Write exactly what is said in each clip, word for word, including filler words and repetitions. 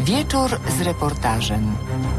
Wieczór z reportażem.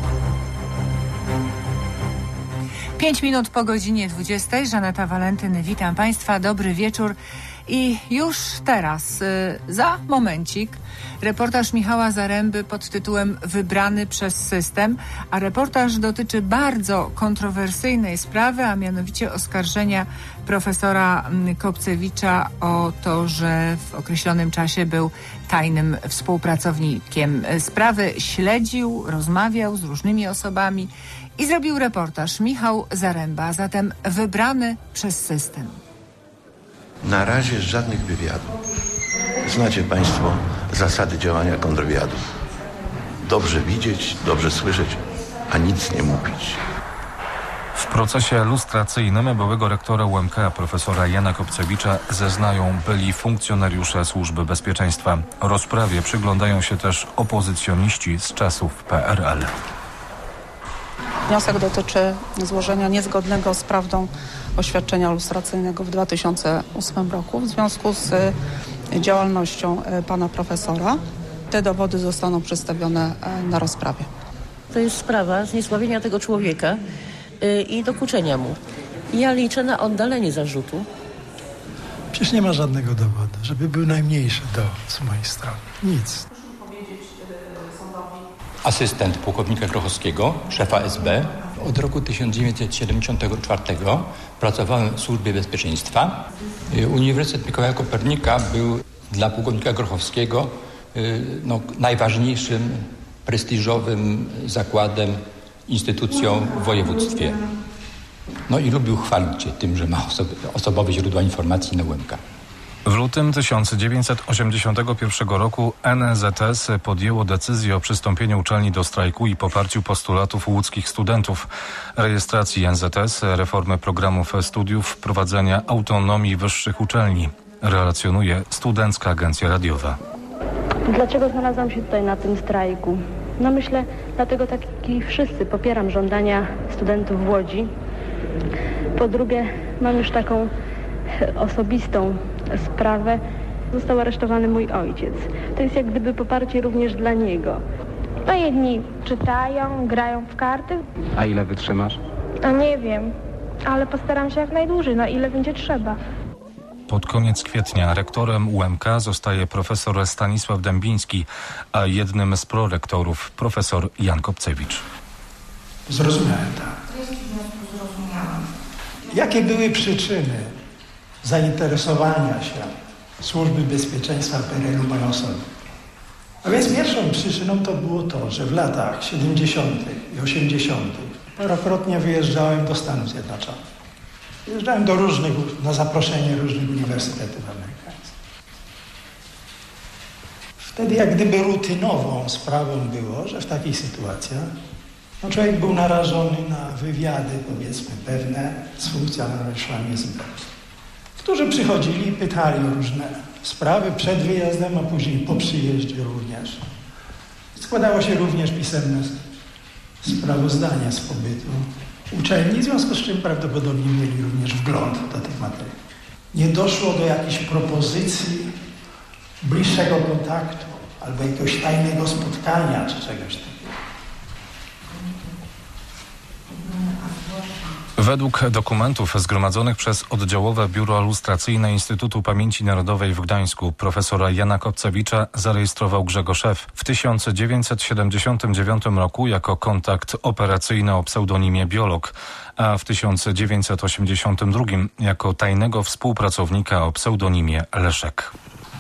Pięć minut po godzinie dwudziestej. Żaneta Walentyn, witam Państwa, dobry wieczór. I już teraz, y, za momencik, reportaż Michała Zaręby pod tytułem Wybrany przez system, a reportaż dotyczy bardzo kontrowersyjnej sprawy, a mianowicie oskarżenia profesora Kopcewicza o to, że w określonym czasie był tajnym współpracownikiem sprawy, śledził, rozmawiał z różnymi osobami i zrobił reportaż Michał Zaręba, zatem Wybrany przez system. Na razie żadnych wywiadów. Znacie Państwo zasady działania kontrwywiadów. Dobrze widzieć, dobrze słyszeć, a nic nie mówić. W procesie lustracyjnym byłego rektora U M K profesora Jana Kopcewicza zeznają byli funkcjonariusze Służby Bezpieczeństwa. Rozprawie przyglądają się też opozycjoniści z czasów P R L. Wniosek dotyczy złożenia niezgodnego z prawdą oświadczenia lustracyjnego w dwa tysiące ósmym roku w związku z działalnością pana profesora. Te dowody zostaną przedstawione na rozprawie. To jest sprawa zniesławienia tego człowieka yy, i dokuczenia mu. Ja liczę na oddalenie zarzutu. Przecież nie ma żadnego dowodu, żeby był najmniejszy dowód z mojej strony. Nic. Asystent pułkownika Grochowskiego, szefa S B. Od roku tysiąc dziewięćset siedemdziesiątego czwartego pracowałem w Służbie Bezpieczeństwa. Uniwersytet Mikołaja Kopernika był dla pułkownika Grochowskiego no, najważniejszym, prestiżowym zakładem, instytucją w województwie. No i lubił chwalić się tym, że ma osob- osobowe źródła informacji na U M K. W lutym tysiąc dziewięćset osiemdziesiątego pierwszego roku N Z S podjęło decyzję o przystąpieniu uczelni do strajku i poparciu postulatów łódzkich studentów, rejestracji N Z S, reformy programów studiów, wprowadzenia autonomii wyższych uczelni. Relacjonuje Studencka Agencja Radiowa. Dlaczego znalazłam się tutaj na tym strajku? No myślę, dlatego tak jak wszyscy popieram żądania studentów w Łodzi. Po drugie, mam już taką osobistą sprawę. Został aresztowany mój ojciec. To jest jak gdyby poparcie również dla niego. No jedni czytają, grają w karty. A ile wytrzymasz? No nie wiem, ale postaram się jak najdłużej, no ile będzie trzeba. Pod koniec kwietnia rektorem U M K zostaje profesor Stanisław Dębiński, a jednym z prorektorów profesor Jan Kopcewicz. Zrozumiałem tak. Jakie były przyczyny zainteresowania się Służby Bezpieczeństwa P R L-u moją osobą? A więc pierwszą przyczyną to było to, że w latach siedemdziesiątych i osiemdziesiątych parokrotnie wyjeżdżałem do Stanów Zjednoczonych. Wyjeżdżałem do różnych, na zaproszenie różnych uniwersytetów amerykańskich. Wtedy jak gdyby rutynową sprawą było, że w takich sytuacjach no człowiek był narażony na wywiady, powiedzmy, pewne z funkcjonariuszami S B, którzy przychodzili i pytali o różne sprawy przed wyjazdem, a później po przyjeździe również. Składało się również pisemne sprawozdania z pobytu uczelni, w związku z czym prawdopodobnie mieli również wgląd do tych materii. Nie doszło do jakiejś propozycji bliższego kontaktu albo jakiegoś tajnego spotkania czy czegoś takiego. Według dokumentów zgromadzonych przez oddziałowe Biuro Lustracyjne Instytutu Pamięci Narodowej w Gdańsku profesora Jana Kopcewicza zarejestrował Grzegorz F. w tysiąc dziewięćset siedemdziesiątym dziewiątym roku jako kontakt operacyjny o pseudonimie Biolog, a w tysiąc dziewięćset osiemdziesiątym drugim jako tajnego współpracownika o pseudonimie Leszek.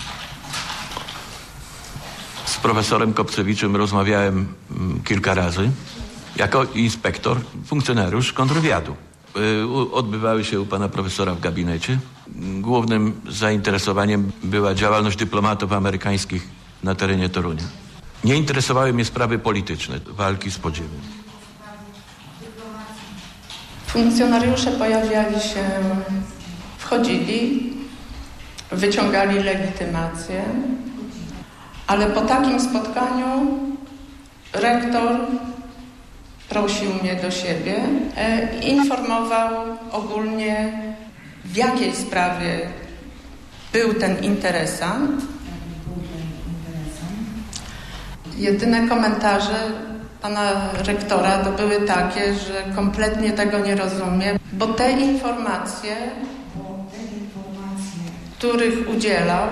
Z profesorem Kopcewiczem rozmawiałem kilka razy jako inspektor, funkcjonariusz kontrwywiadu. Odbywały się u pana profesora w gabinecie. Głównym zainteresowaniem była działalność dyplomatów amerykańskich na terenie Torunia. Nie interesowały mnie sprawy polityczne, walki z podziemiem. Funkcjonariusze pojawiali się, wchodzili, wyciągali legitymację, ale po takim spotkaniu rektor prosił mnie do siebie, e, informował ogólnie, w jakiej sprawie był ten interesant. Jedyne komentarze pana rektora to były takie, że kompletnie tego nie rozumie, bo te informacje, których udzielał,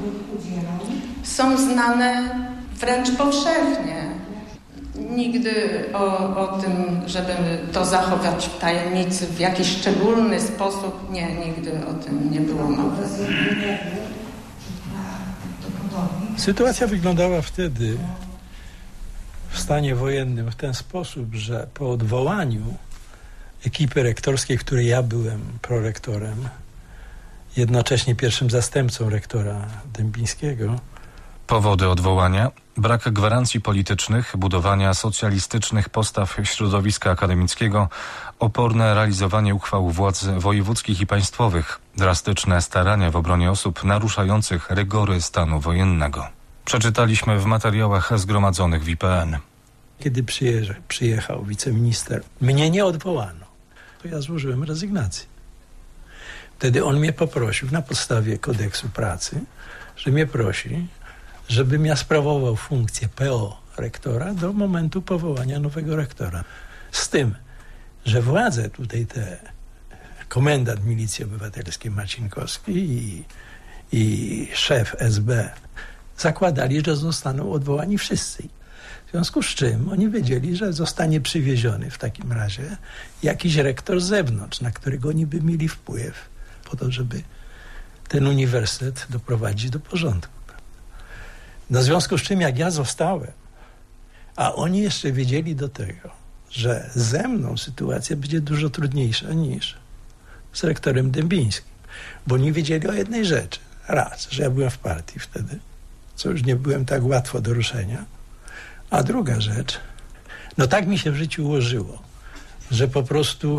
są znane wręcz powszechnie. Nigdy o, o tym, żeby to zachować w tajemnicy w jakiś szczególny sposób, nie, nigdy o tym nie było mowy. Sytuacja wyglądała wtedy w stanie wojennym w ten sposób, że po odwołaniu ekipy rektorskiej, w której ja byłem prorektorem, jednocześnie pierwszym zastępcą rektora Dębińskiego. Powody odwołania: brak gwarancji politycznych, budowania socjalistycznych postaw środowiska akademickiego, oporne realizowanie uchwał władz wojewódzkich i państwowych, drastyczne starania w obronie osób naruszających rygory stanu wojennego. Przeczytaliśmy w materiałach zgromadzonych w I P N. Kiedy przyjeżdżał, przyjechał wiceminister, mnie nie odwołano. To ja złożyłem rezygnację. Wtedy on mnie poprosił na podstawie kodeksu pracy, że mnie prosi, żebym ja sprawował funkcję P O rektora do momentu powołania nowego rektora. Z tym, że władze tutaj te, komendant Milicji Obywatelskiej Marcinkowski i, i szef S B zakładali, że zostaną odwołani wszyscy. W związku z czym oni wiedzieli, że zostanie przywieziony w takim razie jakiś rektor z zewnątrz, na którego oni by mieli wpływ, po to, żeby ten uniwersytet doprowadzić do porządku. No w związku z czym, jak ja zostałem, a oni jeszcze wiedzieli do tego, że ze mną sytuacja będzie dużo trudniejsza niż z rektorem Dębińskim, bo oni wiedzieli o jednej rzeczy. Raz, że ja byłem w partii wtedy, co już nie byłem tak łatwo do ruszenia, a druga rzecz, no tak mi się w życiu ułożyło, że po prostu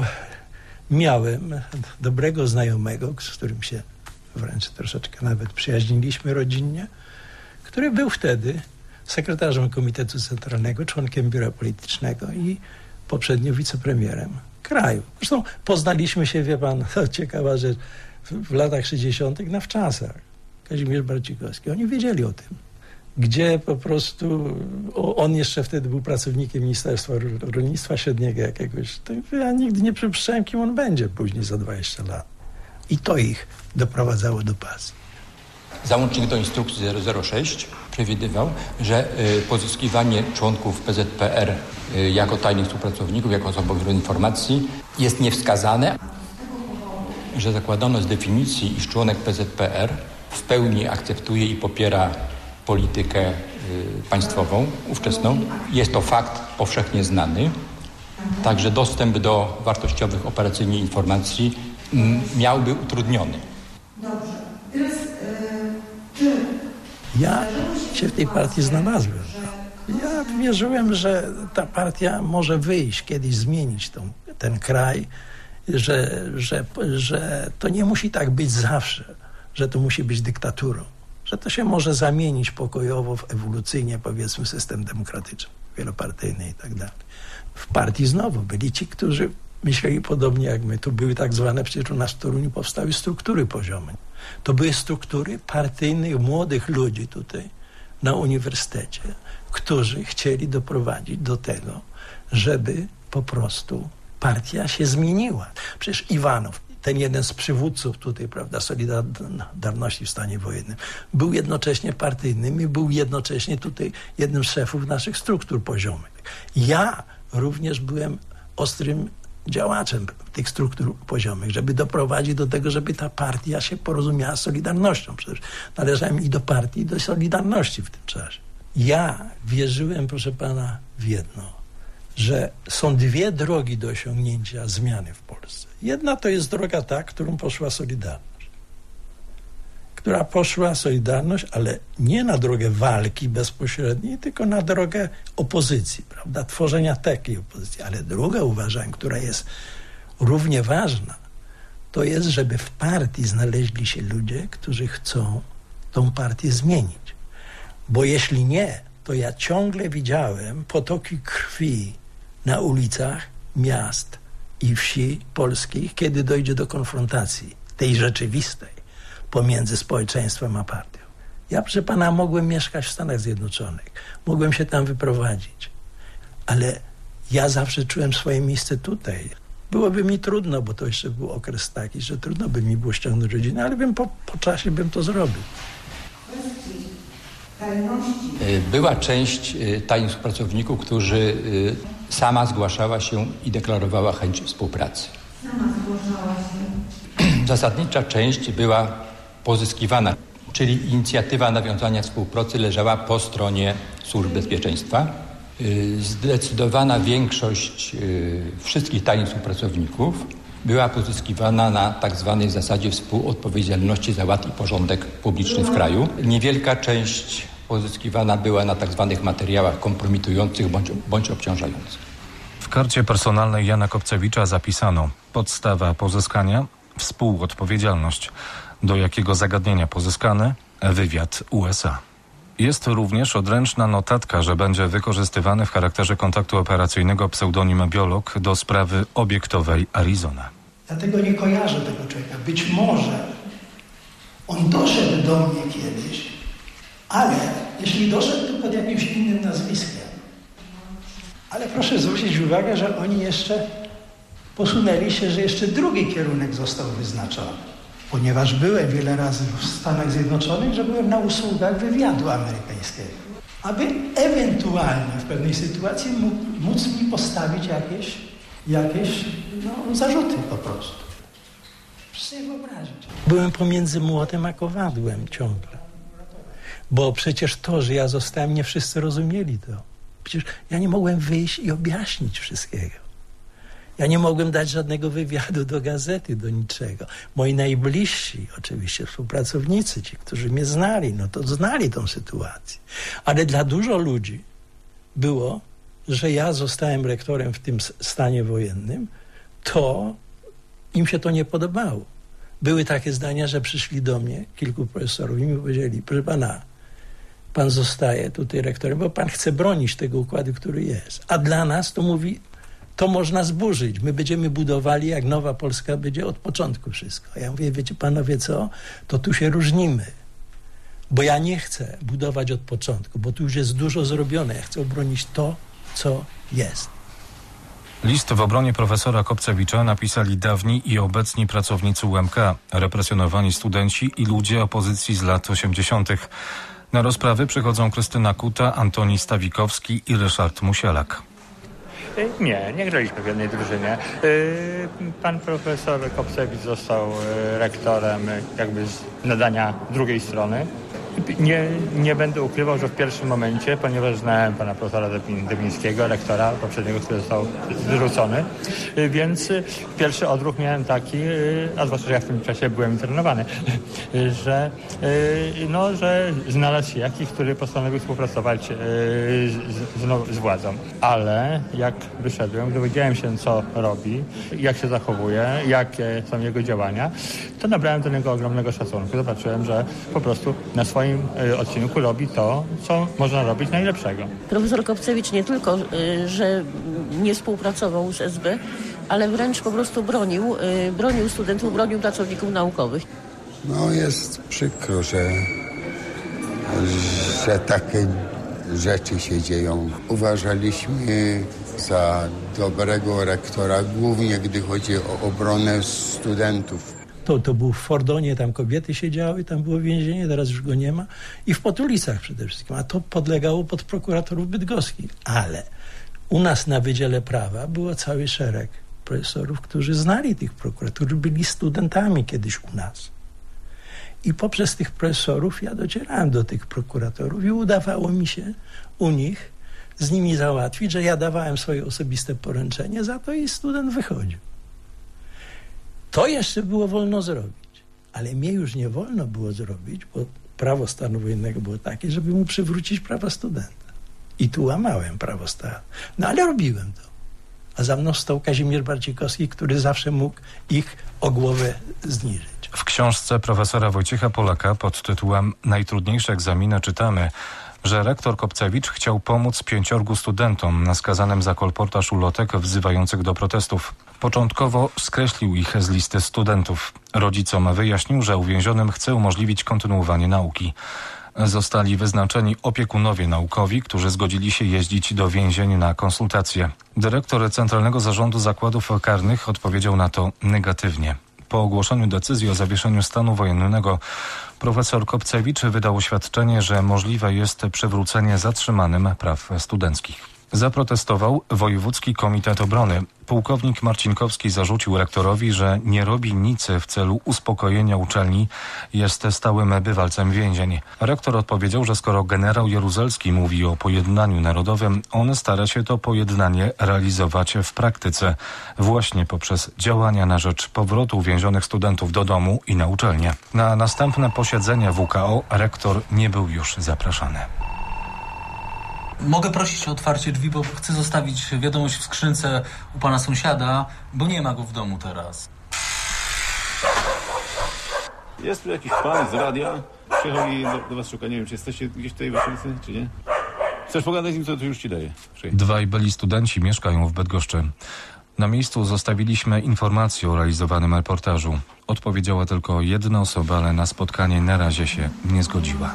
miałem dobrego znajomego, z którym się wręcz troszeczkę nawet przyjaźniliśmy rodzinnie, który był wtedy sekretarzem Komitetu Centralnego, członkiem biura politycznego i poprzednio wicepremierem kraju. Zresztą poznaliśmy się, wie pan, to ciekawa rzecz, w, w latach sześćdziesiątych na wczasach. Kazimierz Barcikowski. Oni wiedzieli o tym. Gdzie po prostu o, on jeszcze wtedy był pracownikiem Ministerstwa Rolnictwa Średniego jakiegoś. To ja nigdy nie przypuszczałem, kim on będzie później za dwadzieścia lat. I to ich doprowadzało do pasji. Załącznik do instrukcji zero zero sześć przewidywał, że y, pozyskiwanie członków P Z P R y, jako tajnych współpracowników, jako osobowych informacji jest niewskazane, że zakładano z definicji, iż członek P Z P R w pełni akceptuje i popiera politykę y, państwową, ówczesną. Jest to fakt powszechnie znany. Także dostęp do wartościowych operacyjnie informacji m, miałby utrudniony. Dobrze. Teraz czy... Ja się w tej partii znalazłem. Ja wierzyłem, że ta partia może wyjść, kiedyś zmienić tą, ten kraj, że, że, że to nie musi tak być zawsze, że to musi być dyktaturą, że to się może zamienić pokojowo, w ewolucyjnie, powiedzmy, system demokratyczny, wielopartyjny i tak dalej. W partii znowu byli ci, którzy myśleli podobnie jak my. Tu były tak zwane, przecież u nas w Toruniu powstały struktury poziome. To były struktury partyjnych, młodych ludzi tutaj na uniwersytecie, którzy chcieli doprowadzić do tego, żeby po prostu partia się zmieniła. Przecież Iwanow, ten jeden z przywódców tutaj, prawda, Solidarności w stanie wojennym, był jednocześnie partyjnym i był jednocześnie tutaj jednym z szefów naszych struktur poziomych. Ja również byłem ostrym działaczem tych struktur poziomych, żeby doprowadzić do tego, żeby ta partia się porozumiała z Solidarnością. Przecież należałem i do partii, i do Solidarności w tym czasie. Ja wierzyłem, proszę pana, w jedno, że są dwie drogi do osiągnięcia zmiany w Polsce. Jedna to jest droga ta, którą poszła Solidarność. Która poszła Solidarność, ale nie na drogę walki bezpośredniej, tylko na drogę opozycji, prawda? Tworzenia takiej opozycji. Ale druga, uważam, która jest równie ważna, to jest, żeby w partii znaleźli się ludzie, którzy chcą tą partię zmienić. Bo jeśli nie, to ja ciągle widziałem potoki krwi na ulicach miast i wsi polskich, kiedy dojdzie do konfrontacji tej rzeczywistej pomiędzy społeczeństwem a partią. Ja, proszę pana, mogłem mieszkać w Stanach Zjednoczonych. Mogłem się tam wyprowadzić. Ale ja zawsze czułem swoje miejsce tutaj. Byłoby mi trudno, bo to jeszcze był okres taki, że trudno by mi było ściągnąć rodzinę, ale bym po, po czasie bym to zrobił. Była część tajnych pracowników, którzy sama zgłaszała się i deklarowała chęć współpracy. Sama zgłaszała się. Zasadnicza część była pozyskiwana, czyli inicjatywa nawiązania współpracy leżała po stronie służb bezpieczeństwa. Zdecydowana większość wszystkich tajnych współpracowników była pozyskiwana na tak zwanej zasadzie współodpowiedzialności za ład i porządek publiczny w kraju. Niewielka część pozyskiwana była na tak zwanych materiałach kompromitujących bądź, bądź obciążających. W karcie personalnej Jana Kopcewicza zapisano: podstawa pozyskania, współodpowiedzialność. Do jakiego zagadnienia pozyskane? Wywiad U S A. Jest również odręczna notatka, że będzie wykorzystywany w charakterze kontaktu operacyjnego pseudonim biolog do sprawy obiektowej Arizona. Ja tego nie kojarzę, tego człowieka. Być może on doszedł do mnie kiedyś, ale jeśli doszedł, to pod jakimś innym nazwiskiem. Ale proszę zwrócić uwagę, że oni jeszcze posunęli się, że jeszcze drugi kierunek został wyznaczony. Ponieważ byłem wiele razy w Stanach Zjednoczonych, że byłem na usługach wywiadu amerykańskiego. Aby ewentualnie w pewnej sytuacji móc mi postawić jakieś, jakieś no, zarzuty po prostu. Proszę sobie wyobrazić. Byłem pomiędzy młotem a kowadłem ciągle. Bo przecież to, że ja zostałem, nie wszyscy rozumieli to. Przecież ja nie mogłem wyjść i objaśnić wszystkiego. Ja nie mogłem dać żadnego wywiadu do gazety, do niczego. Moi najbliżsi, oczywiście współpracownicy, ci, którzy mnie znali, no to znali tą sytuację. Ale dla dużo ludzi było, że ja zostałem rektorem w tym stanie wojennym, to im się to nie podobało. Były takie zdania, że przyszli do mnie kilku profesorów i mi powiedzieli: proszę pana, pan zostaje tutaj rektorem, bo pan chce bronić tego układu, który jest. A dla nas to mówi, to można zburzyć. My będziemy budowali, jak Nowa Polska będzie od początku wszystko. Ja mówię: wiecie panowie co, to tu się różnimy. Bo ja nie chcę budować od początku, bo tu już jest dużo zrobione. Ja chcę obronić to, co jest. List w obronie profesora Kopcewicza napisali dawni i obecni pracownicy U M K, represjonowani studenci i ludzie opozycji z lat osiemdziesiątych. Na rozprawy przychodzą Krystyna Kuta, Antoni Stawikowski i Ryszard Musielak. Nie, nie graliśmy w jednej drużynie. Pan profesor Kopcewicz został rektorem jakby z nadania drugiej strony. Nie, nie będę ukrywał, że w pierwszym momencie, ponieważ znałem pana profesora Dybińskiego, rektora poprzedniego, który został wyrzucony, więc pierwszy odruch miałem taki, a zwłaszcza, że ja w tym czasie byłem internowany, że, no, że znalazł się jakiś, który postanowił współpracować z, z, z władzą. Ale jak wyszedłem, dowiedziałem się, co robi, jak się zachowuje, jakie są jego działania, to nabrałem do niego ogromnego szacunku. Zobaczyłem, że po prostu na swoim odcinku robi to, co można robić najlepszego. Profesor Kopcewicz nie tylko, że nie współpracował z S B, ale wręcz po prostu bronił, bronił studentów, bronił pracowników naukowych. No jest przykro, że, że takie rzeczy się dzieją. Uważaliśmy za dobrego rektora, głównie gdy chodzi o obronę studentów. To, to był w Fordonie, tam kobiety siedziały, tam było więzienie, teraz już go nie ma. I w Potulicach przede wszystkim, a to podlegało pod prokuratorów bydgoskich. Ale u nas na Wydziale Prawa było cały szereg profesorów, którzy znali tych prokuratorów, którzy byli studentami kiedyś u nas. I poprzez tych profesorów ja docierałem do tych prokuratorów i udawało mi się u nich z nimi załatwić, że ja dawałem swoje osobiste poręczenie za to i student wychodził. To jeszcze było wolno zrobić, ale mnie już nie wolno było zrobić, bo prawo stanu wojennego było takie, żeby mu przywrócić prawa studenta. I tu łamałem prawo stanu. No ale robiłem to. A za mną stał Kazimierz Barcikowski, który zawsze mógł ich o głowę zniżyć. W książce profesora Wojciecha Polaka pod tytułem Najtrudniejsze egzaminy czytamy, że rektor Kopcewicz chciał pomóc pięciorgu studentom skazanym za kolportaż ulotek wzywających do protestów. Początkowo skreślił ich z listy studentów. Rodzicom wyjaśnił, że uwięzionym chce umożliwić kontynuowanie nauki. Zostali wyznaczeni opiekunowie naukowi, którzy zgodzili się jeździć do więzień na konsultacje. Dyrektor Centralnego Zarządu Zakładów Karnych odpowiedział na to negatywnie. Po ogłoszeniu decyzji o zawieszeniu stanu wojennego profesor Kopcewicz wydał oświadczenie, że możliwe jest przywrócenie zatrzymanym praw studenckich. Zaprotestował Wojewódzki Komitet Obrony. Pułkownik Marcinkowski zarzucił rektorowi, że nie robi nic w celu uspokojenia uczelni, jest stałym bywalcem więzień. Rektor odpowiedział, że skoro generał Jaruzelski mówi o pojednaniu narodowym, on stara się to pojednanie realizować w praktyce, właśnie poprzez działania na rzecz powrotu więzionych studentów do domu i na uczelnię. Na następne posiedzenie W K O rektor nie był już zapraszany. Mogę prosić o otwarcie drzwi, bo chcę zostawić wiadomość w skrzynce u pana sąsiada, bo nie ma go w domu teraz. Jest tu jakiś pan z radia, przyjechał i do, do was szuka. Nie wiem, czy jesteście gdzieś tutaj w okolicy, czy nie? Chcesz pogadać z nim, to, to już ci daję. Przyjdź. Dwaj byli studenci mieszkają w Bydgoszczy. Na miejscu zostawiliśmy informację o realizowanym reportażu. Odpowiedziała tylko jedna osoba, ale na spotkanie na razie się nie zgodziła.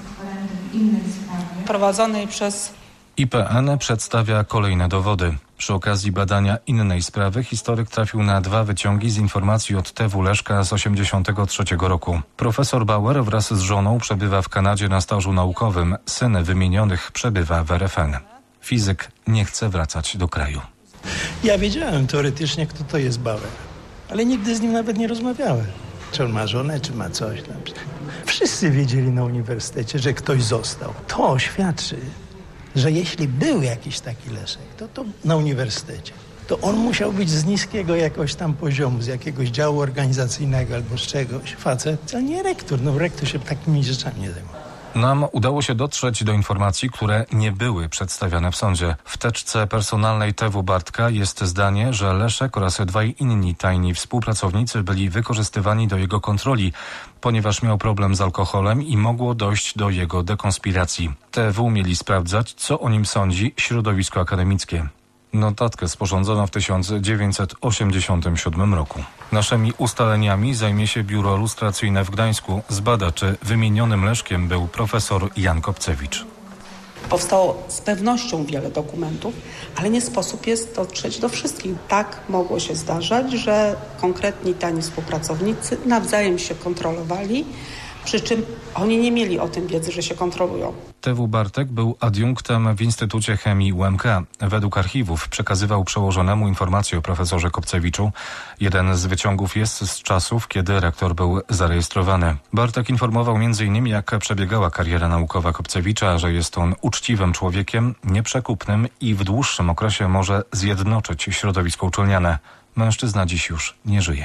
Prowadzonej przez I P N przedstawia kolejne dowody. Przy okazji badania innej sprawy historyk trafił na dwa wyciągi z informacji od T W Leszka z osiemdziesiątego trzeciego roku. Profesor Bauer wraz z żoną przebywa w Kanadzie na stażu naukowym. Syn wymienionych przebywa w R F N. Fizyk nie chce wracać do kraju. Ja wiedziałem teoretycznie, kto to jest Bauer, ale nigdy z nim nawet nie rozmawiałem. Czy on ma żonę, czy ma coś tam. Wszyscy wiedzieli na uniwersytecie, że ktoś został. To świadczy, że jeśli był jakiś taki Leszek, to, to na uniwersytecie, to on musiał być z niskiego jakoś tam poziomu, z jakiegoś działu organizacyjnego albo z czegoś. Facet, a nie rektor. No rektor się takimi rzeczami nie zajmuje. Nam udało się dotrzeć do informacji, które nie były przedstawiane w sądzie. W teczce personalnej T W Bartka jest zdanie, że Leszek oraz dwaj inni tajni współpracownicy byli wykorzystywani do jego kontroli, ponieważ miał problem z alkoholem i mogło dojść do jego dekonspiracji. T W mieli sprawdzać, co o nim sądzi środowisko akademickie. Notatkę sporządzono w tysiąc dziewięćset osiemdziesiątym siódmym roku. Naszymi ustaleniami zajmie się Biuro Lustracyjne w Gdańsku. Zbada, czy wymienionym Leszkiem był profesor Jan Kopcewicz. Powstało z pewnością wiele dokumentów, ale nie sposób jest dotrzeć do wszystkich. Tak mogło się zdarzać, że konkretni tani współpracownicy nawzajem się kontrolowali, przy czym oni nie mieli o tym wiedzy, że się kontrolują. T W Bartek był adiunktem w Instytucie Chemii U M K. Według archiwów przekazywał przełożonemu informacje o profesorze Kopcewiczu. Jeden z wyciągów jest z czasów, kiedy rektor był zarejestrowany. Bartek informował między innymi, jak przebiegała kariera naukowa Kopcewicza, że jest on uczciwym człowiekiem, nieprzekupnym i w dłuższym okresie może zjednoczyć środowisko uczelniane. Mężczyzna dziś już nie żyje.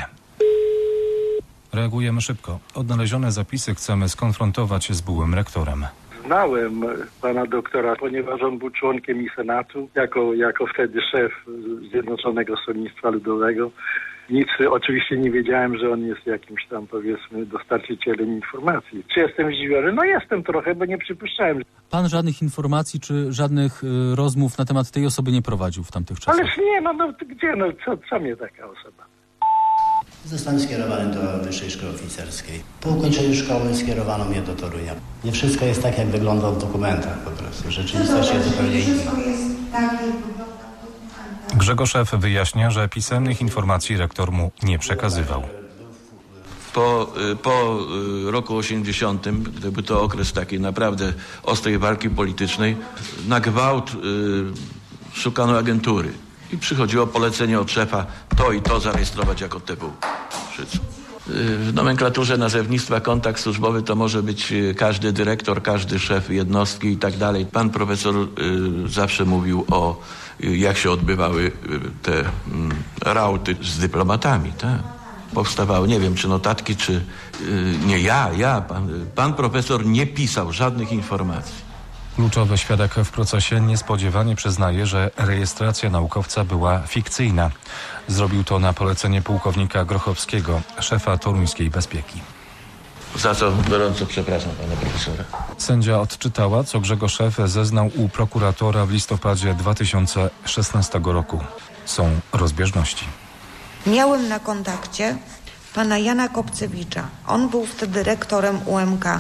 Reagujemy szybko. Odnalezione zapisy chcemy skonfrontować z byłym rektorem. Znałem pana doktora, ponieważ on był członkiem i Senatu, jako, jako wtedy szef Zjednoczonego Stronnictwa Ludowego. Nic oczywiście nie wiedziałem, że on jest jakimś tam, powiedzmy, dostarczycielem informacji. Czy jestem zdziwiony? No jestem trochę, bo nie przypuszczałem. Pan żadnych informacji czy żadnych y, rozmów na temat tej osoby nie prowadził w tamtych czasach? Ależ nie, no, no gdzie, no co, co mnie taka osoba? Zostałem skierowany do Wyższej Szkoły Oficerskiej. Po ukończeniu szkoły skierowano mnie do Torunia. Nie wszystko jest tak, jak wygląda w dokumentach po prostu. Rzeczywistość jest zupełnie inna. Grzegorz F. wyjaśnia, że pisemnych informacji rektor mu nie przekazywał. Po, po roku osiemdziesiątym, gdyby to okres takiej naprawdę ostrej walki politycznej, na gwałt y, szukano agentury. I przychodziło polecenie od szefa to i to zarejestrować jako T W Szycu. W nomenklaturze nazewnictwa kontakt służbowy to może być każdy dyrektor, każdy szef jednostki i tak dalej. Pan profesor y, zawsze mówił o y, jak się odbywały te y, rauty z dyplomatami. Tak? Powstawały, nie wiem czy notatki, czy y, nie ja, ja. Pan, pan profesor nie pisał żadnych informacji. Kluczowy świadek w procesie niespodziewanie przyznaje, że rejestracja naukowca była fikcyjna. Zrobił to na polecenie pułkownika Grochowskiego, szefa toruńskiej bezpieki. Za co gorąco przepraszam pana profesora. Sędzia odczytała, co Grzegorz F. zeznał u prokuratora w listopadzie dwa tysiące szesnastego roku. Są rozbieżności. Miałem na kontakcie pana Jana Kopcewicza. On był wtedy rektorem U M K.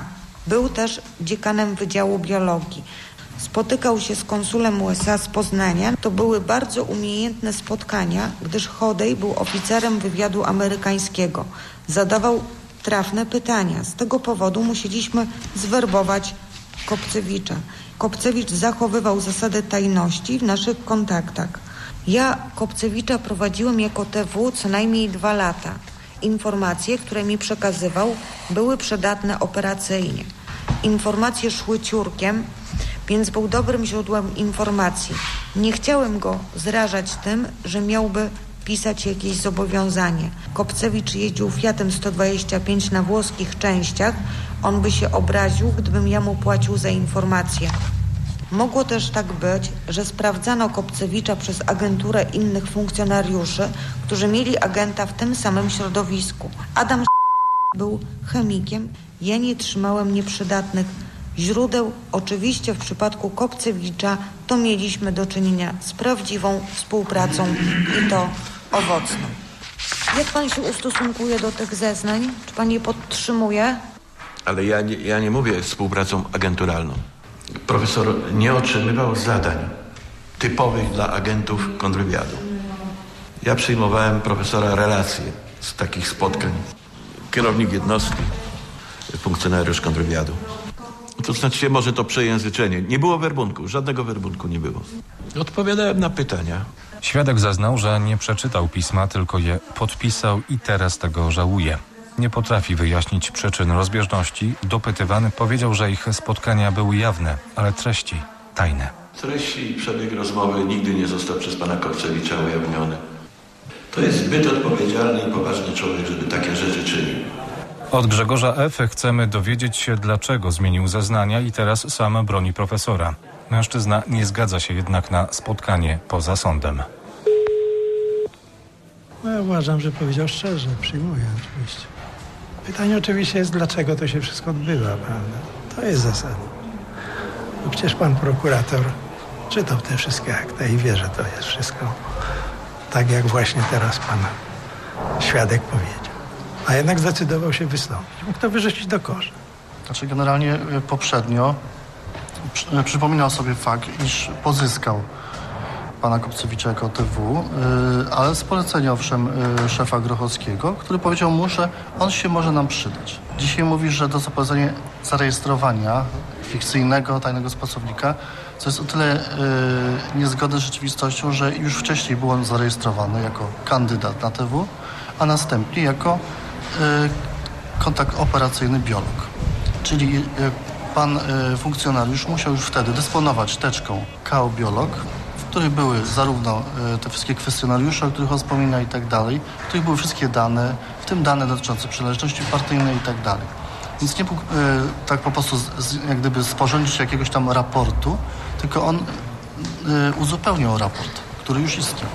Był też dziekanem Wydziału Biologii. Spotykał się z konsulem U S A z Poznania. To były bardzo umiejętne spotkania, gdyż Hodej był oficerem wywiadu amerykańskiego. Zadawał trafne pytania. Z tego powodu musieliśmy zwerbować Kopcewicza. Kopcewicz zachowywał zasadę tajności w naszych kontaktach. Ja Kopcewicza prowadziłem jako T W co najmniej dwa lata. Informacje, które mi przekazywał, były przydatne operacyjnie. Informacje szły ciurkiem, więc był dobrym źródłem informacji. Nie chciałem go zrażać tym, że miałby pisać jakieś zobowiązanie. Kopcewicz jeździł Fiatem sto dwadzieścia pięć na włoskich częściach. On by się obraził, gdybym ja mu płacił za informacje. Mogło też tak być, że sprawdzano Kopcewicza przez agenturę innych funkcjonariuszy, którzy mieli agenta w tym samym środowisku. Adam był chemikiem. Ja nie trzymałem nieprzydatnych źródeł. Oczywiście w przypadku Kopcewicza to mieliśmy do czynienia z prawdziwą współpracą i to owocną. Jak pan się ustosunkuje do tych zeznań? Czy pan je podtrzymuje? Ale ja nie, ja nie mówię współpracą agenturalną. Profesor nie otrzymywał zadań typowych dla agentów kontrwywiadu. Ja przyjmowałem profesora relacje z takich spotkań. Kierownik jednostki, funkcjonariusz kontrwywiadu. To znaczy się może to przejęzyczenie. Nie było werbunku, żadnego werbunku nie było. Odpowiadałem na pytania. Świadek zeznał, że nie przeczytał pisma, tylko je podpisał i teraz tego żałuje. Nie potrafi wyjaśnić przyczyn rozbieżności. Dopytywany powiedział, że ich spotkania były jawne, ale treści tajne. Treści i przebieg rozmowy nigdy nie został przez pana Kopcewicza ujawniony. To jest zbyt odpowiedzialny i poważny człowiek, żeby takie rzeczy czynił. Od Grzegorza F. chcemy dowiedzieć się, dlaczego zmienił zeznania i teraz sam broni profesora. Mężczyzna nie zgadza się jednak na spotkanie poza sądem. No, ja uważam, że powiedział szczerze, przyjmuję oczywiście. Pytanie oczywiście jest, dlaczego to się wszystko odbywa, prawda? To jest zasada. No przecież pan prokurator czytał te wszystkie akta i wie, że to jest wszystko tak, jak właśnie teraz pan świadek powiedział. A jednak zdecydował się wystąpić. Mógł to wyrzucić do kosza. Znaczy generalnie poprzednio przy, przypominał sobie fakt, iż pozyskał pana Kopcewicza jako T W, yy, ale z polecenia owszem yy, szefa Grochowskiego, który powiedział mu, że on się może nam przydać. Dzisiaj mówi, że to zapowiedzenie zarejestrowania fikcyjnego, tajnego pracownika, co jest o tyle yy, niezgodne z rzeczywistością, że już wcześniej był on zarejestrowany jako kandydat na T W, a następnie jako yy, kontakt operacyjny biolog. Czyli yy, pan yy, funkcjonariusz musiał już wtedy dysponować teczką K O biolog, w której były zarówno y, te wszystkie kwestionariusze, o których on wspomina i tak dalej, w których były wszystkie dane, w tym dane dotyczące przynależności partyjnej i tak dalej. Więc nie mógł y, tak po prostu z, z, jak gdyby sporządzić jakiegoś tam raportu, tylko on y, uzupełniał raport, który już istniał.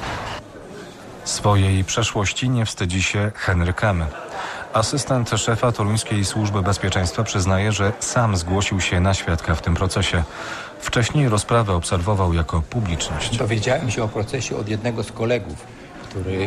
Swojej przeszłości nie wstydzi się Henryk M. Asystent szefa Toruńskiej Służby Bezpieczeństwa przyznaje, że sam zgłosił się na świadka w tym procesie. Wcześniej rozprawę obserwował jako publiczność. Dowiedziałem się o procesie od jednego z kolegów, który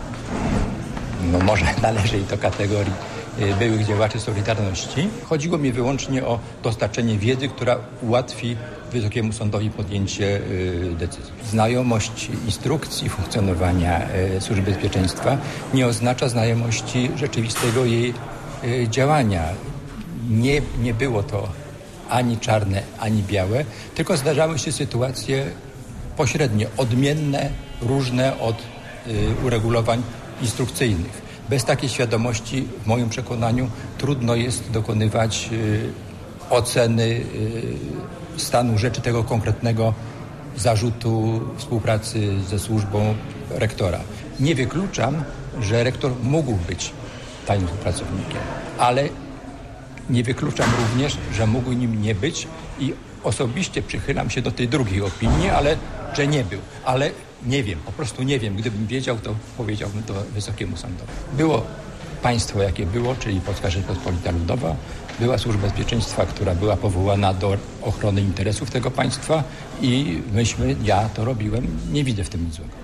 no może należy do kategorii byłych działaczy Solidarności. Chodziło mi wyłącznie o dostarczenie wiedzy, która ułatwi Wysokiemu Sądowi podjęcie y, decyzji. Znajomość instrukcji funkcjonowania y, Służby Bezpieczeństwa nie oznacza znajomości rzeczywistego jej y, działania. Nie, nie było to ani czarne, ani białe, tylko zdarzały się sytuacje pośrednio odmienne, różne od y, uregulowań instrukcyjnych. Bez takiej świadomości, w moim przekonaniu, trudno jest dokonywać y, oceny y, stanu rzeczy tego konkretnego zarzutu współpracy ze służbą rektora. Nie wykluczam, że rektor mógł być tajnym współpracownikiem, ale nie wykluczam również, że mógł nim nie być i osobiście przychylam się do tej drugiej opinii, ale że nie był. Ale nie wiem, po prostu nie wiem. Gdybym wiedział, to powiedziałbym to Wysokiemu Sądowi. Było państwo, jakie było, czyli Polska Rzeczpospolita Ludowa. Była Służba Bezpieczeństwa, która była powołana do ochrony interesów tego państwa i myśmy, ja to robiłem, nie widzę w tym nic złego.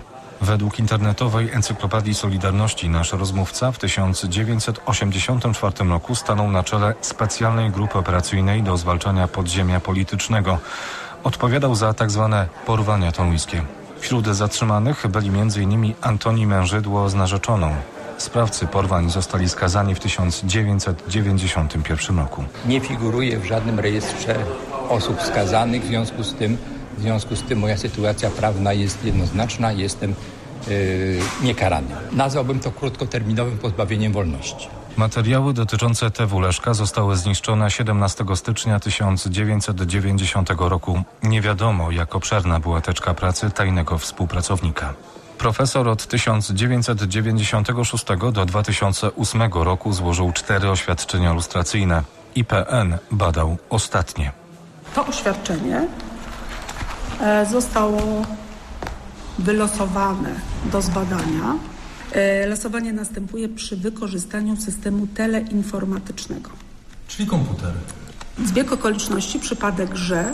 Według internetowej encyklopedii Solidarności nasz rozmówca w tysiąc dziewięćset osiemdziesiątym czwartym roku stanął na czele specjalnej grupy operacyjnej do zwalczania podziemia politycznego. Odpowiadał za tzw. porwania toruńskie. Wśród zatrzymanych byli między innymi Antoni Mężydło z narzeczoną. Sprawcy porwań zostali skazani w tysiąc dziewięćset dziewięćdziesiątym pierwszym roku. Nie figuruję w żadnym rejestrze osób skazanych, w związku z tym, w związku z tym moja sytuacja prawna jest jednoznaczna, jestem yy, niekarany. Nazwałbym to krótkoterminowym pozbawieniem wolności. Materiały dotyczące T W Leszka zostały zniszczone siedemnastego stycznia tysiąc dziewięćset dziewięćdziesiątego roku. Nie wiadomo, jak obszerna była teczka pracy tajnego współpracownika. Profesor od tysiąc dziewięćset dziewięćdziesiątego szóstego do dwa tysiące ósmego roku złożył cztery oświadczenia lustracyjne. I P N badał ostatnie. To oświadczenie zostało wylosowane do zbadania. Losowanie następuje przy wykorzystaniu systemu teleinformatycznego. Czyli komputer. Zbieg okoliczności, przypadek, że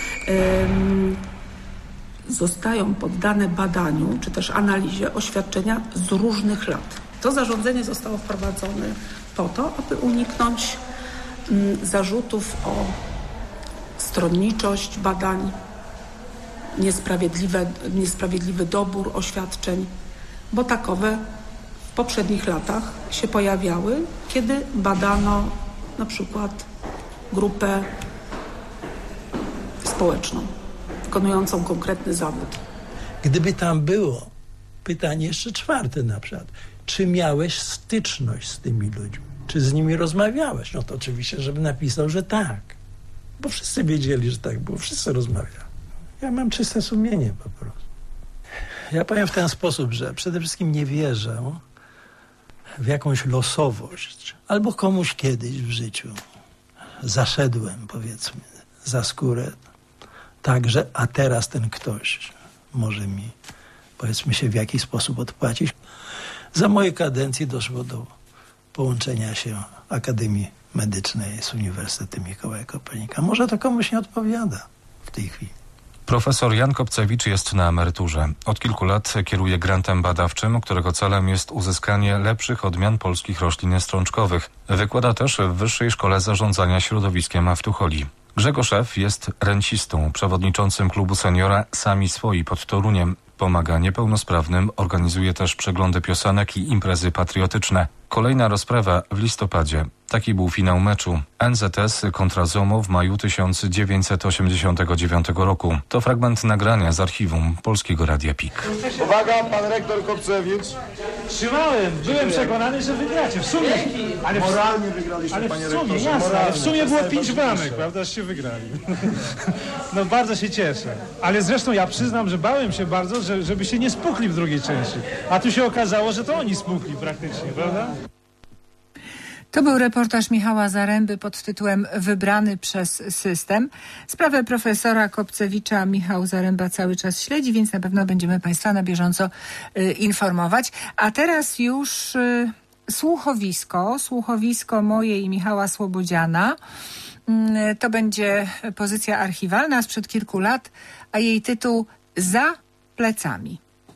ym, zostają poddane badaniu czy też analizie oświadczenia z różnych lat. To zarządzenie zostało wprowadzone po to, aby uniknąć ym, zarzutów o stronniczość badań, niesprawiedliwe, niesprawiedliwy dobór oświadczeń, bo takowe w poprzednich latach się pojawiały, kiedy badano na przykład grupę społeczną, wykonującą konkretny zawód. Gdyby tam było pytanie jeszcze czwarte na przykład, czy miałeś styczność z tymi ludźmi, czy z nimi rozmawiałeś? No to oczywiście, żeby napisał, że tak. Bo wszyscy wiedzieli, że tak było, wszyscy rozmawiali. Ja mam czyste sumienie po prostu. Ja powiem w ten sposób, że przede wszystkim nie wierzę w jakąś losowość. Albo komuś kiedyś w życiu zaszedłem, powiedzmy, za skórę. Także, a teraz ten ktoś może mi, powiedzmy, się w jakiś sposób odpłacić. Za mojej kadencji doszło do połączenia się Akademii Medycznej z Uniwersytetem Mikołaja Kopernika. Może to komuś nie odpowiada w tej chwili. Profesor Jan Kopcewicz jest na emeryturze. Od kilku lat kieruje grantem badawczym, którego celem jest uzyskanie lepszych odmian polskich roślin strączkowych. Wykłada też w Wyższej Szkole Zarządzania Środowiskiem w Tucholi. Grzegorz F. jest rencistą, przewodniczącym klubu seniora Sami Swoi pod Toruniem. Pomaga niepełnosprawnym, organizuje też przeglądy piosenek i imprezy patriotyczne. Kolejna rozprawa w listopadzie. Taki był finał meczu. N Z S kontra ZOMO w maju tysiąc dziewięćset osiemdziesiątego dziewiątego roku. To fragment nagrania z archiwum Polskiego Radia P I K. Uwaga, pan rektor Kopcewicz. Trzymałem, byłem przekonany, że wygracie. W sumie, ale w, moralnie wygraliśmy, ale panie w sumie, rektorze. jasne, ale w moralnie. sumie było pięć bramek, prawda, się wygrali. No bardzo się cieszę. Ale zresztą ja przyznam, że bałem się bardzo, że, żeby się nie spukli w drugiej części. A tu się okazało, że to oni spukli praktycznie, prawda? To był reportaż Michała Zaręby pod tytułem Wybrany przez system. Sprawę profesora Kopcewicza Michał Zaręba cały czas śledzi, więc na pewno będziemy Państwa na bieżąco y, informować. A teraz już y, słuchowisko, słuchowisko moje i Michała Słobodziana. Y, to będzie pozycja archiwalna sprzed kilku lat, a jej tytuł Za plecami.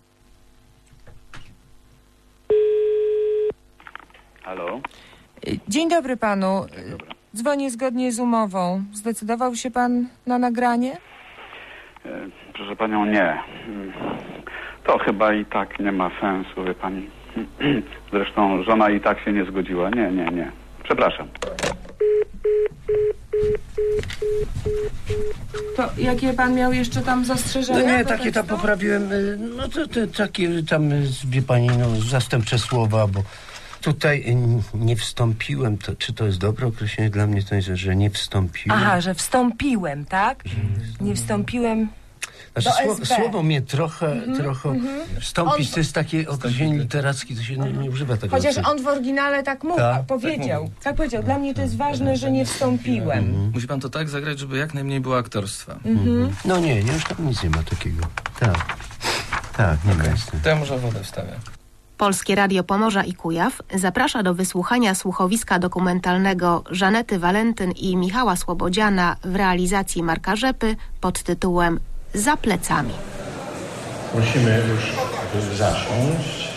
Halo? Dzień dobry panu. Dzwonię zgodnie z umową. Zdecydował się pan na nagranie? Proszę panią, nie. To chyba i tak nie ma sensu, wie pani. Zresztą żona i tak się nie zgodziła. Nie, nie, nie. Przepraszam. To jakie pan miał jeszcze tam zastrzeżenia? No nie, takie tam poprawiłem, no to, to takie tam, wie pani, no zastępcze słowa, bo tutaj nie wstąpiłem, to, czy to jest dobre określenie dla mnie, to jest, że nie wstąpiłem. Aha, że wstąpiłem, tak? Nie wstąpiłem Znaczy, do słowo, S B. słowo mnie trochę, Mhm, trochę mhm. wstąpić, On- to jest takie określenie literackie, to się nie, nie używa tego. Chociaż określenia. on w oryginale tak mówił, Tak, powiedział. tak Tak, mówił. powiedział. Dla mnie to jest ważne, że nie wstąpiłem. Musi pan to tak zagrać, żeby jak najmniej było aktorstwa. Mhm. No nie, nie, już tam nic nie ma takiego. Tak, tak, nie ma nic. To ja może wodę wstawię. Polskie Radio Pomorza i Kujaw zaprasza do wysłuchania słuchowiska dokumentalnego Żanety Walentyn i Michała Słobodziana w realizacji Marka Rzepy pod tytułem Za plecami. Musimy już zasiąść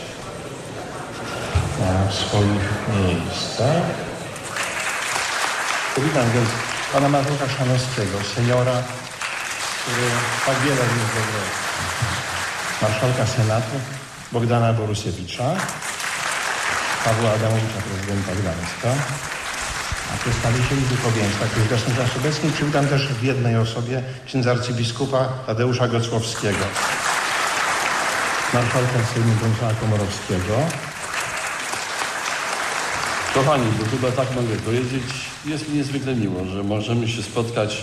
na swoich miejscach. Witam więc pana Marka Szanowskiego, seniora, który tak wiele już dobrego. Marszałka Senatu Bogdana Borusiewicza, Pawła Adamowicza, prezydenta Gdańska, a przedstawicieli duchowieństwa, którzy też są teraz obecni. Przywitam też w jednej osobie księdza arcybiskupa Tadeusza Gocłowskiego, marszałka Sejmu Bronisława Komorowskiego. Kochani, bo chyba tak mogę powiedzieć, jest mi niezwykle miło, że możemy się spotkać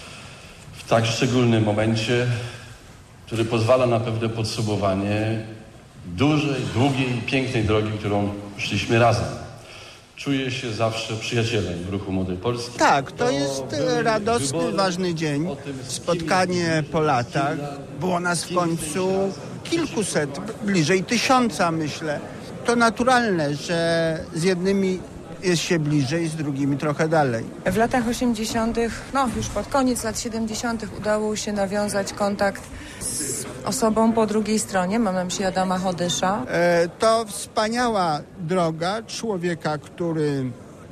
w tak szczególnym momencie, który pozwala na pewne podsumowanie dużej, długiej i pięknej drogi, którą szliśmy razem. Czuję się zawsze przyjacielem w ruchu Młodej Polski. Tak, to jest radosny, ważny dzień. Spotkanie po latach. Było nas w końcu kilkuset, bliżej tysiąca, myślę. To naturalne, że z jednymi jest się bliżej, z drugimi trochę dalej. W latach osiemdziesiątych, no już pod koniec lat siedemdziesiątych udało się nawiązać kontakt z osobą po drugiej stronie, mam na myśli Adama Chodysza. E, to wspaniała droga człowieka, który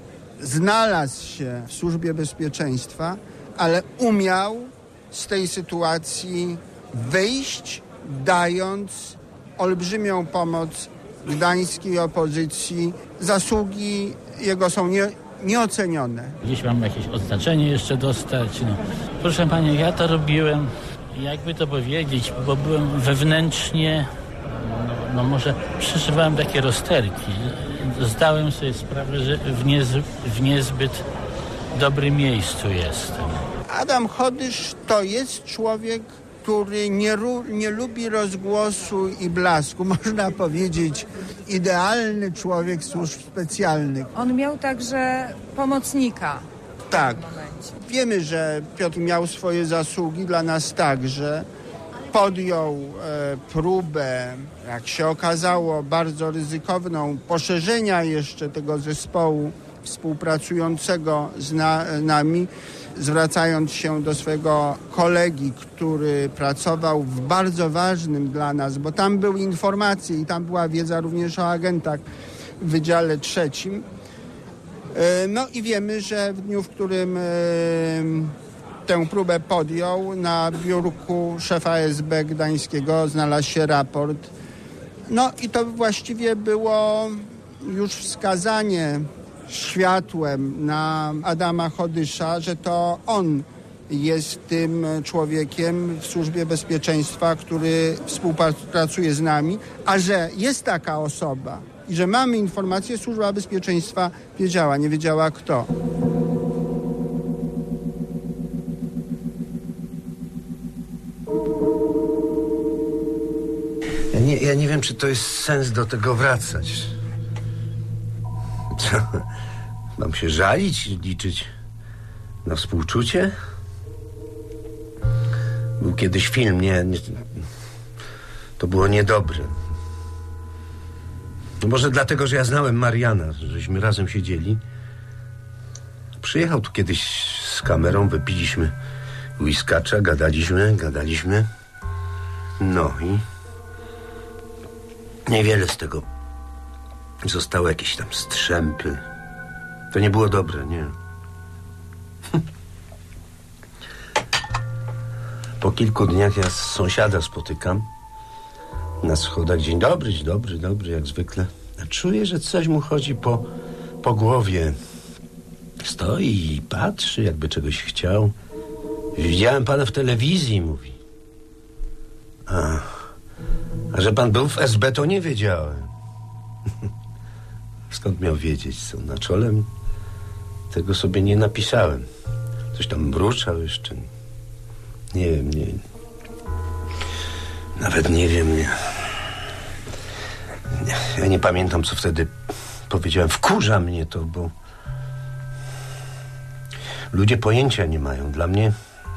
znalazł się w służbie bezpieczeństwa, ale umiał z tej sytuacji wyjść, dając olbrzymią pomoc gdańskiej opozycji. Zasługi jego są nie, nieocenione. Gdzieś mam jakieś odznaczenie jeszcze dostać. No. Proszę pani, ja to robiłem, jakby to powiedzieć, bo byłem wewnętrznie, no, no może przeżywałem takie rozterki. Zdałem sobie sprawę, że w, niez, w niezbyt dobrym miejscu jestem. Adam Chodysz to jest człowiek, który nie, nie lubi rozgłosu i blasku. Można powiedzieć, idealny człowiek służb specjalnych. On miał także pomocnika. Tak. Wiemy, że Piotr miał swoje zasługi, dla nas także. Podjął e, próbę, jak się okazało, bardzo ryzykowną, poszerzenia jeszcze tego zespołu współpracującego z na, nami, zwracając się do swojego kolegi, który pracował w bardzo ważnym dla nas, bo tam były informacje i tam była wiedza również o agentach w Wydziale Trzecim. No i wiemy, że w dniu, w którym tę próbę podjął, na biurku szefa S B gdańskiego znalazł się raport. No i to właściwie było już wskazanie światłem na Adama Chodysza, że to on jest tym człowiekiem w służbie bezpieczeństwa, który współpracuje z nami, a że jest taka osoba i że mamy informację, służba bezpieczeństwa wiedziała, nie wiedziała kto. Ja nie, ja nie wiem, czy to jest sens do tego wracać. Co? Mam się żalić, liczyć na współczucie? Był kiedyś film, nie, nie to było niedobre. No może dlatego, że ja znałem Mariana, żeśmy razem siedzieli. Przyjechał tu kiedyś z kamerą, wypiliśmy whiskacza, gadaliśmy, gadaliśmy. No i niewiele z tego zostało, jakieś tam strzępy. To nie było dobre, nie. Po kilku dniach ja sąsiada spotykam na schodach. Dzień dobry, dzień dobry, dobry, jak zwykle. A czuję, że coś mu chodzi po, po głowie. Stoi i patrzy, jakby czegoś chciał. Widziałem pana w telewizji, mówi. A, a że pan był w S B, to nie wiedziałem. Skąd miał wiedzieć, co na czole? Tego sobie nie napisałem. Coś tam mruczał jeszcze. Nie wiem, nie. Nawet nie wiem, nie. Ja nie pamiętam, co wtedy powiedziałem. Wkurza mnie to, bo ludzie pojęcia nie mają. Dla mnie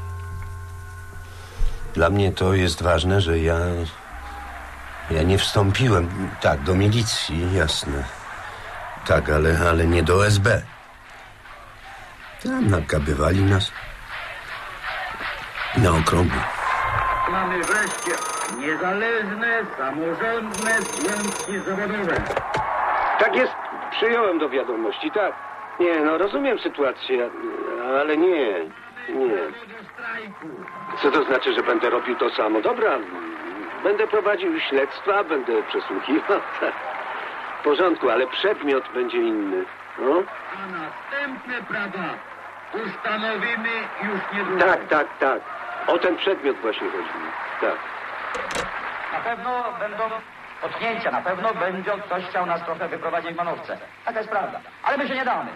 Dla mnie to jest ważne, że ja ja nie wstąpiłem, tak, do milicji, jasne. Tak, ale, ale nie do S B. Tam nakabywali nas na okrągło. Mamy wreszcie Niezależne, samorządne związki zawodowe. Tak jest, przyjąłem do wiadomości, tak. Nie, no rozumiem sytuację, ale nie, nie. Co to znaczy, że będę robił to samo? Dobra, będę prowadził śledztwa, będę przesłuchiwał, tak. W porządku, ale przedmiot będzie inny. No? A następne prawa ustanowimy już niedługo. Tak, tak, tak. O ten przedmiot właśnie chodzi. Tak. Na pewno będą potknięcia, na pewno będzie ktoś chciał nas trochę wyprowadzić w manowce. Taka jest prawda, ale my się nie damy.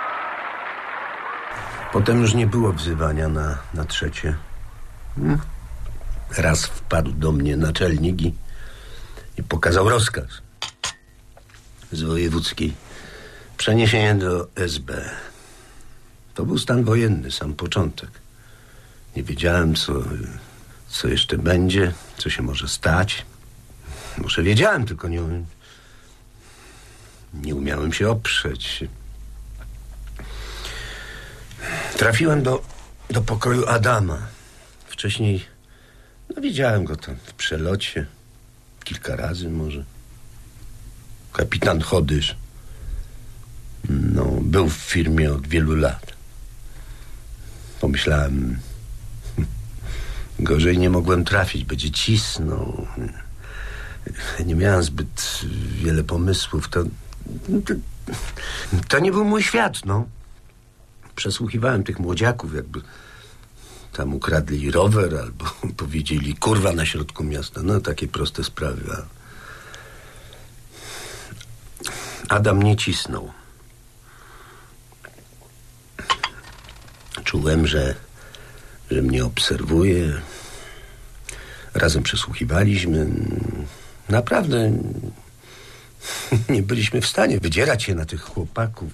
Potem już nie było wzywania na, na trzecie. Hmm? Raz wpadł do mnie naczelnik i, i pokazał rozkaz z wojewódzkiej. Przeniesienie do S B. To był stan wojenny, sam początek. Nie wiedziałem, co, co jeszcze będzie, co się może stać. Może wiedziałem, tylko nie, nie umiałem się oprzeć. Trafiłem do, do pokoju Adama. Wcześniej, no widziałem go tam w przelocie. Kilka razy może. Kapitan Chodysz. No, był w firmie od wielu lat. Pomyślałem, gorzej nie mogłem trafić, będzie cisnął. Nie miałem zbyt wiele pomysłów. To, to, to nie był mój świat, no. Przesłuchiwałem tych młodziaków, jakby tam ukradli rower albo powiedzieli kurwa na środku miasta. No, takie proste sprawy. A Adam nie cisnął. Czułem, że, że mnie obserwuje. Razem przesłuchiwaliśmy. Naprawdę nie byliśmy w stanie wydzierać się na tych chłopaków.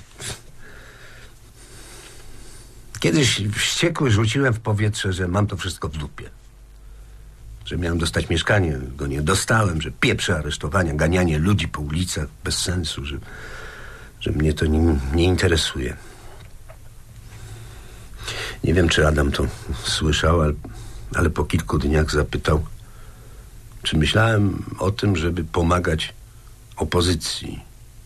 Kiedyś wściekły rzuciłem w powietrze, że mam to wszystko w dupie. Że miałem dostać mieszkanie, go nie dostałem, że pieprzę aresztowania, ganianie ludzi po ulicach bez sensu, że, że mnie to nie, nie interesuje. Nie wiem, czy Adam to słyszał, ale, ale po kilku dniach zapytał, czy myślałem o tym, żeby pomagać opozycji.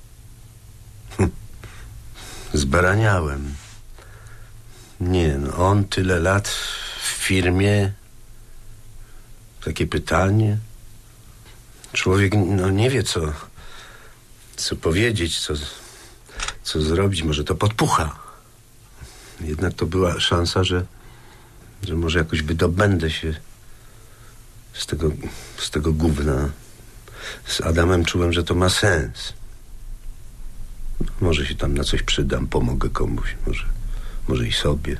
Zbaraniałem. Nie, no on tyle lat w firmie. Takie pytanie. Człowiek no nie wie, co, co powiedzieć, co, co zrobić. Może to podpucha. Jednak to była szansa, że, że może jakoś wydobędę się z tego, z tego gówna. Z Adamem czułem, że to ma sens. Może się tam na coś przydam, pomogę komuś. Może, może i sobie.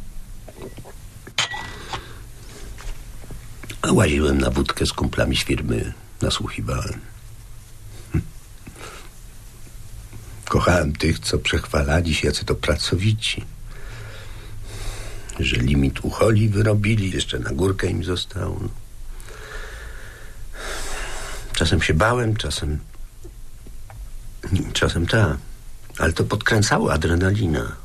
A łaziłem na wódkę z kumplami z firmy. Nasłuchiwałem. Kochałem tych, co przechwalali się, jacy to pracowici. Że limit ucholi wyrobili, jeszcze na górkę im zostało. No. Czasem się bałem, czasem... Czasem tak. Ale to podkręcało adrenalina.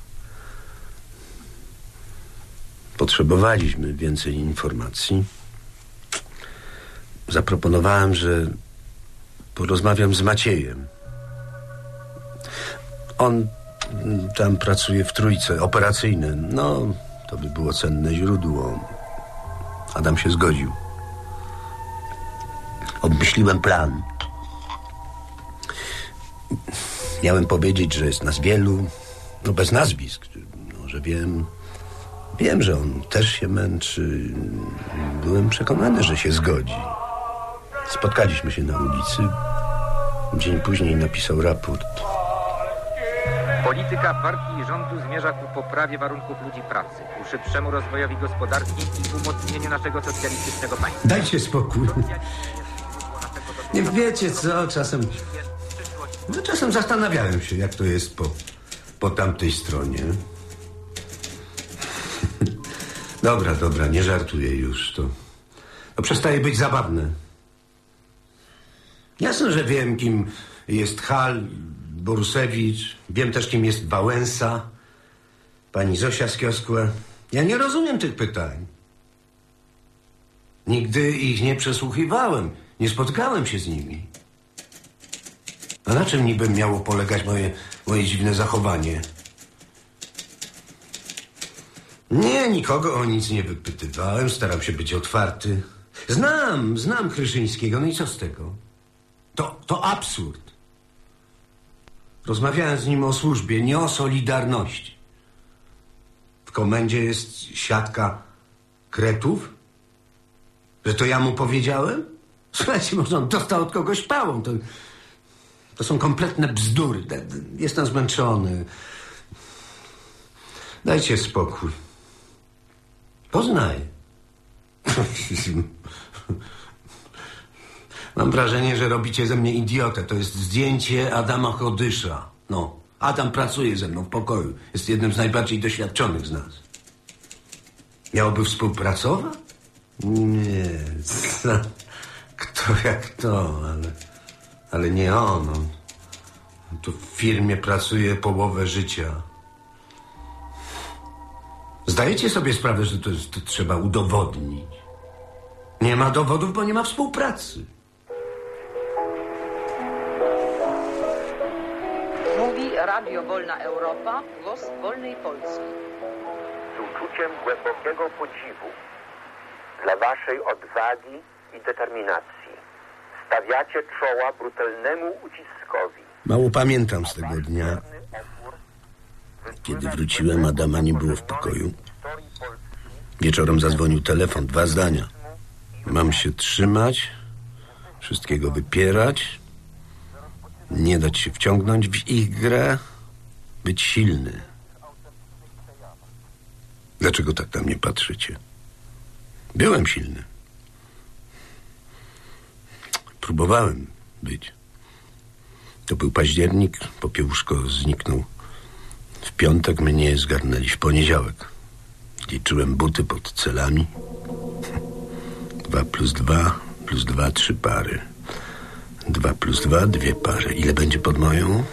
Potrzebowaliśmy więcej informacji. Zaproponowałem, że porozmawiam z Maciejem. On tam pracuje w trójce, operacyjne. No, to by było cenne źródło. Adam się zgodził. Obmyśliłem plan. Miałem powiedzieć, że jest nas wielu, no bez nazwisk, no, że wiem, wiem, że on też się męczy. Byłem przekonany, że się zgodzi. Spotkaliśmy się na ulicy. Dzień później napisał raport. Polityka partii i rządu zmierza ku poprawie warunków ludzi pracy, ku szybszemu rozwojowi gospodarki i umocnieniu naszego socjalistycznego państwa. Dajcie spokój. Nie wiecie co, czasem... No, czasem zastanawiałem się, jak to jest po, po tamtej stronie. Dobra, dobra, nie żartuję już. To, to przestaje być zabawne. Jasne, że wiem, kim jest Hal, Borusewicz. Wiem też, kim jest Wałęsa, pani Zosia z kiosku. Ja nie rozumiem tych pytań. Nigdy ich nie przesłuchiwałem. Nie spotkałem się z nimi. A na czym niby miało polegać moje, moje dziwne zachowanie? Nie, nikogo o nic nie wypytywałem. Starał się być otwarty. Znam, znam Kryszyńskiego. No i co z tego? To, to absurd. Rozmawiałem z nim o służbie, nie o solidarności. W komendzie jest siatka kretów? Że to ja mu powiedziałem? Słuchajcie, może on dostał od kogoś pałą. To, to są kompletne bzdury. Jestem zmęczony. Dajcie spokój. Poznaję. Mam wrażenie, że robicie ze mnie idiotę. To jest zdjęcie Adama Chodysza. No, Adam pracuje ze mną w pokoju. Jest jednym z najbardziej doświadczonych z nas. Miałoby współpracować? Nie. Kto jak to, ale, ale nie on. On tu w firmie pracuje połowę życia. Zdajecie sobie sprawę, że to, jest, to trzeba udowodnić. Nie ma dowodów, bo nie ma współpracy. Mówi Radio Wolna Europa, głos wolnej Polski. Z uczuciem głębokiego podziwu dla waszej odwagi i determinacji stawiacie czoła brutalnemu uciskowi. Mało pamiętam z tego dnia. Kiedy wróciłem, Adama nie było w pokoju. Wieczorem zadzwonił telefon, dwa zdania. Mam się trzymać, wszystkiego wypierać, nie dać się wciągnąć w ich grę, być silny. Dlaczego tak na mnie patrzycie? Byłem silny. Próbowałem być. To był październik, Popiełuszko zniknął. W piątek mnie zgarnęli w poniedziałek. Liczyłem buty pod celami. Dwa plus dwa, plus dwa, trzy pary. Dwa plus dwa, dwie pary. Ile będzie pod moją?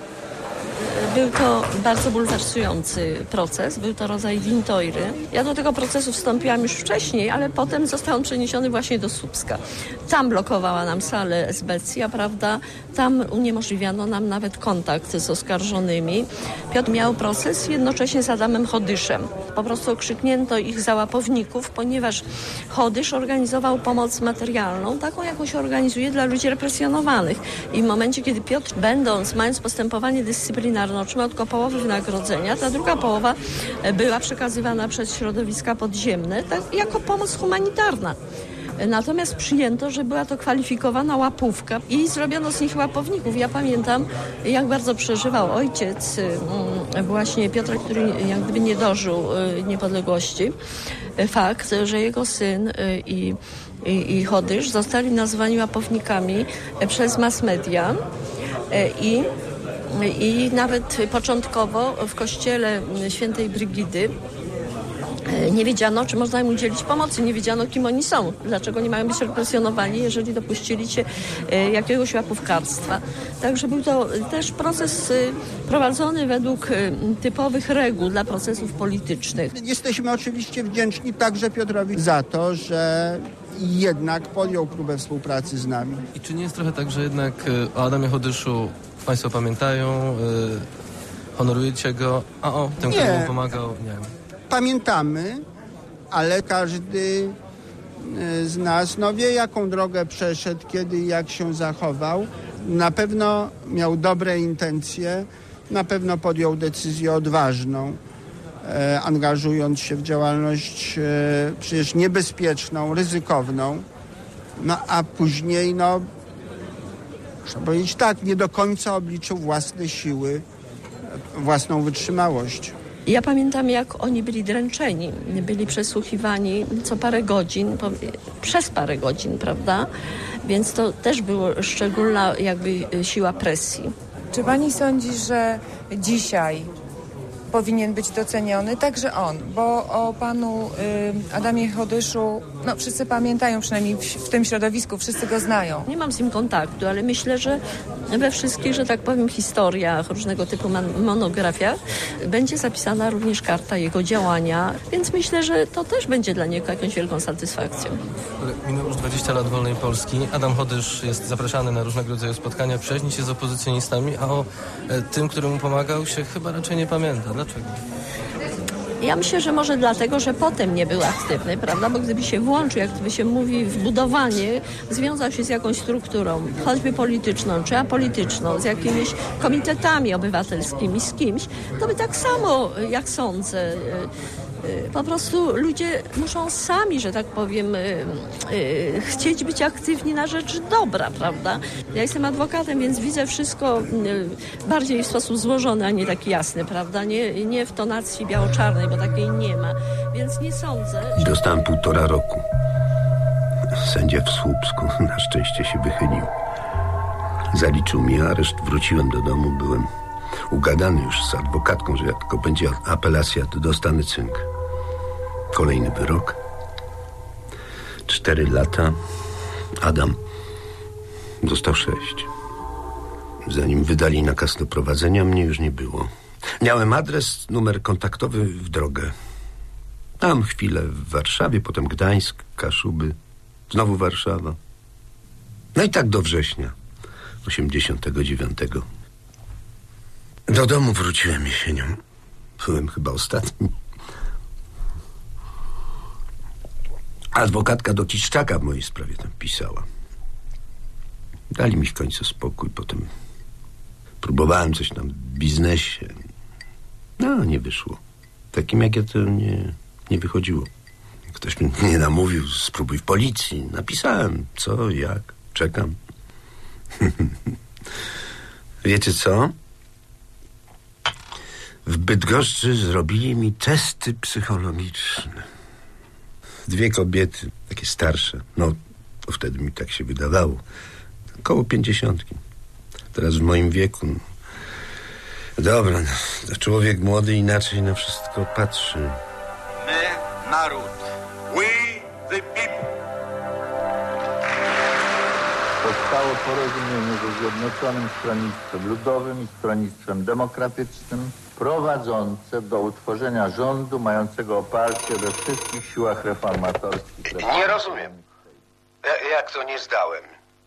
Był to bardzo bulwersujący proces, był to rodzaj wintoiry. Ja do tego procesu wstąpiłam już wcześniej, ale potem został on przeniesiony właśnie do Słupska. Tam blokowała nam salę esbecja, prawda? Tam uniemożliwiano nam nawet kontakt z oskarżonymi. Piotr miał proces jednocześnie z Adamem Chodyszem. Po prostu okrzyknięto ich za łapowników, ponieważ Chodysz organizował pomoc materialną, taką jaką się organizuje dla ludzi represjonowanych. I w momencie, kiedy Piotr, będąc, mając postępowanie dyscyplinarne, otrzymał tylko połowę wynagrodzenia, ta druga połowa była przekazywana przez środowiska podziemne tak, jako pomoc humanitarna. Natomiast przyjęto, że była to kwalifikowana łapówka i zrobiono z nich łapowników. Ja pamiętam, jak bardzo przeżywał ojciec właśnie Piotra, który jak gdyby nie dożył niepodległości. Fakt, że jego syn i, i, i Chodysz zostali nazwani łapownikami przez mass media i I nawet początkowo w kościele świętej Brygidy nie wiedziano, czy można im udzielić pomocy. Nie wiedziano, kim oni są. Dlaczego nie mają być represjonowani, jeżeli dopuścili się jakiegoś łapówkarstwa. Także był to też proces prowadzony według typowych reguł dla procesów politycznych. Jesteśmy oczywiście wdzięczni także Piotrowi za to, że jednak podjął próbę współpracy z nami. I czy nie jest trochę tak, że jednak o Adamie Chodyszu Państwo pamiętają, yy, honorujecie go, a o tym, który mu pomagał, nie wiem. Pamiętamy, ale każdy z nas no, wie, jaką drogę przeszedł, kiedy i jak się zachował. Na pewno miał dobre intencje, na pewno podjął decyzję odważną, e, angażując się w działalność e, przecież niebezpieczną, ryzykowną. No a później, no, można powiedzieć tak, nie do końca obliczył własne siły, własną wytrzymałość. Ja pamiętam, jak oni byli dręczeni, byli przesłuchiwani co parę godzin, po, przez parę godzin, prawda? Więc to też była szczególna jakby siła presji. Czy pani sądzi, że dzisiaj powinien być doceniony także on? Bo o panu y, Adamie Chodyszu, no wszyscy pamiętają, przynajmniej w, w tym środowisku, wszyscy go znają. Nie mam z nim kontaktu, ale myślę, że we wszystkich, że tak powiem, historiach, różnego typu man- monografiach będzie zapisana również karta jego działania, więc myślę, że to też będzie dla niego jakąś wielką satysfakcją. Minęło już dwadzieścia lat wolnej Polski. Adam Hodysz jest zapraszany na różnego rodzaju spotkania, przyjaźni się z opozycjonistami, a o e, tym, któremu pomagał, się chyba raczej nie pamięta. Dlaczego? Ja myślę, że może dlatego, że potem nie był aktywny, prawda? Bo gdyby się włączył, jak to się mówi, w budowanie, związał się z jakąś strukturą, choćby polityczną czy apolityczną, z jakimiś komitetami obywatelskimi, z kimś, to by tak samo, jak sądzę, po prostu ludzie muszą sami, że tak powiem, chcieć być aktywni na rzecz dobra, prawda? Ja jestem adwokatem, więc widzę wszystko bardziej w sposób złożony, a nie taki jasny, prawda? Nie, nie w tonacji biało-czarnej, bo takiej nie ma. Więc nie sądzę... I dostałem półtora roku. Sędzia w Słupsku na szczęście się wychylił. Zaliczył mi areszt, wróciłem do domu, byłem ugadany już z adwokatką, że jak tylko będzie apelacja, to dostanę cynk. Kolejny wyrok. Cztery lata. Adam dostał sześć. Zanim wydali nakaz do prowadzenia, mnie już nie było. Miałem adres, numer kontaktowy w drogę. Tam chwilę w Warszawie, potem Gdańsk, Kaszuby, znowu Warszawa. No i tak do września osiemdziesiątego dziewiątego. Do domu wróciłem jesienią. Byłem chyba ostatni. Adwokatka do Kiszczaka w mojej sprawie tam pisała. Dali mi w końcu spokój. Potem próbowałem coś tam w biznesie. No, nie wyszło. Takim jak ja to nie, nie wychodziło. Ktoś mnie namówił, spróbuj w policji. Napisałem, co, jak, czekam. Wiecie co? W Bydgoszczy zrobili mi testy psychologiczne. Dwie kobiety, takie starsze. No, to wtedy mi tak się wydawało. Koło pięćdziesiątki. Teraz w moim wieku. No. Dobra, no, to człowiek młody inaczej na wszystko patrzy. My, naród. We, the people. Powstało porozumienie ze Zjednoczonym Stronnictwem Ludowym i Stronnictwem Demokratycznym prowadzące do utworzenia rządu mającego oparcie we wszystkich siłach reformatorskich. Nie rozumiem. Jak to nie zdałem?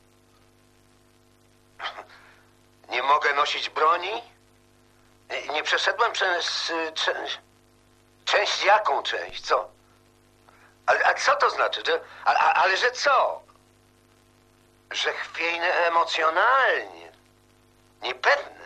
Nie mogę nosić broni? Nie przeszedłem przez... Część, część jaką część? Co? Ale, a co to znaczy? Że, a, a, ale że co? Że chwiejny emocjonalnie. Niepewny.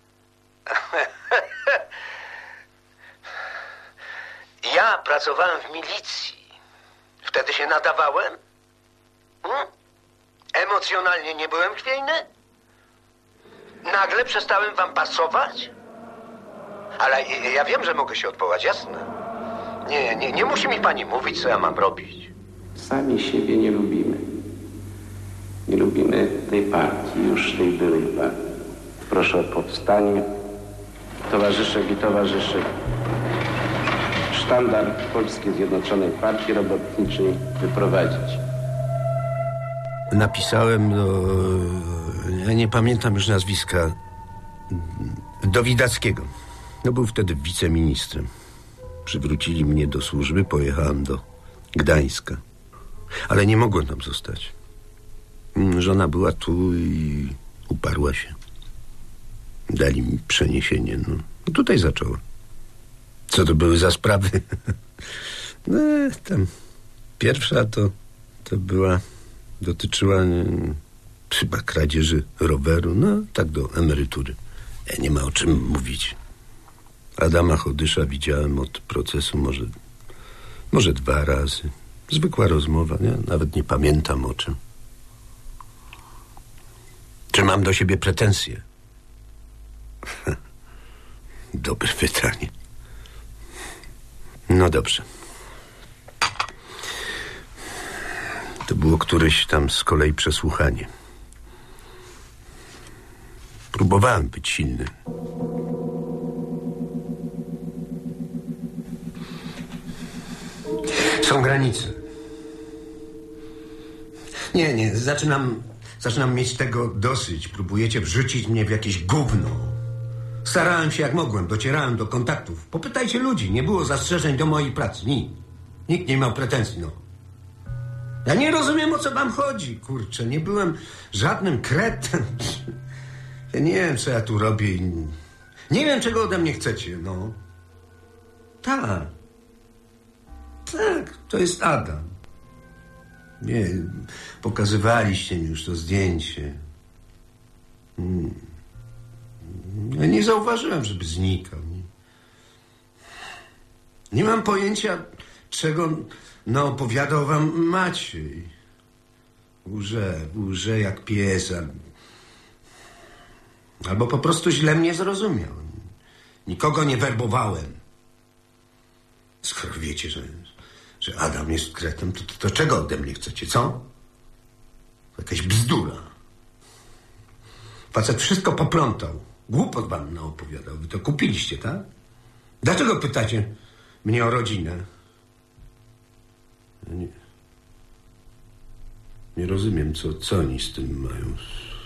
Ja pracowałem w milicji. Wtedy się nadawałem? Hmm? Emocjonalnie nie byłem chwiejny? Nagle przestałem wam pasować? Ale ja wiem, że mogę się odwołać, jasne. Nie, nie, nie musi mi pani mówić, co ja mam robić. Sami siebie nie lubimy. Nie lubimy tej partii, już tej byłej partii. Proszę o powstanie. Towarzyszek i towarzyszy. Sztandar Polskiej Zjednoczonej Partii Robotniczej wyprowadzić. Napisałem do... Ja nie pamiętam już nazwiska. Do Widackiego. No był wtedy wiceministrem. Przywrócili mnie do służby, pojechałem do Gdańska. Ale nie mogłem tam zostać. Żona była tu i uparła się. Dali mi przeniesienie. No, no tutaj zacząłem. Co to były za sprawy? No, tam pierwsza to, to była, dotyczyła nie, chyba kradzieży roweru. No, tak do emerytury. Ja nie ma o czym mówić. Adama Hodysza widziałem od procesu może, może dwa razy. Zwykła rozmowa, nie? Nawet nie pamiętam o czym. Czy mam do siebie pretensje? Dobre pytanie. No dobrze. To było któreś tam z kolei przesłuchanie. Próbowałem być silny. Są granice. Nie, nie, zaczynam Zaczynam mieć tego dosyć. Próbujecie wrzucić mnie w jakieś gówno. Starałem się jak mogłem, docierałem do kontaktów. Popytajcie ludzi, nie było zastrzeżeń do mojej pracy. Nikt. Nikt nie miał pretensji, no. Ja nie rozumiem, o co wam chodzi, kurczę. Nie byłem żadnym kretem. Ja nie wiem, co ja tu robię. Nie wiem, czego ode mnie chcecie, no. Tak. Tak, to jest Adam. Nie, pokazywaliście mi już to zdjęcie. Hmm. Ja nie zauważyłem, żeby znikał. Nie, nie mam pojęcia, czego no, opowiadał wam Maciej. Łże, łże jak pies. Albo po prostu źle mnie zrozumiał. Nikogo nie werbowałem. Skoro wiecie, że, że Adam jest kretem, to, to, to czego ode mnie chcecie, co? Jakaś bzdura. Facet wszystko poplątał. Głupot wam naopowiadał. Wy to kupiliście, tak? Dlaczego pytacie mnie o rodzinę? Nie, nie rozumiem, co, co oni z tym mają.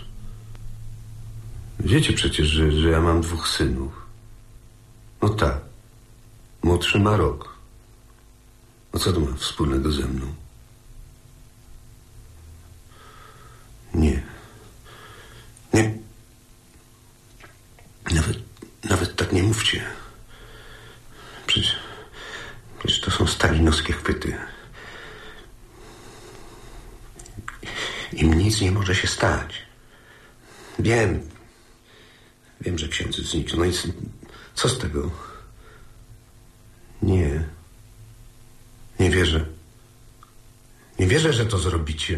Wiecie przecież, że, że ja mam dwóch synów. No tak. Młodszy ma rok. No co to ma wspólnego ze mną? Nie. Nie. Nawet, nawet tak nie mówcie. Przecież, przecież to są stalinowskie chwyty. Im nic nie może się stać. Wiem. Wiem, że księdz zniknął. No i co z tego? Nie. Nie wierzę. Nie wierzę, że to zrobicie.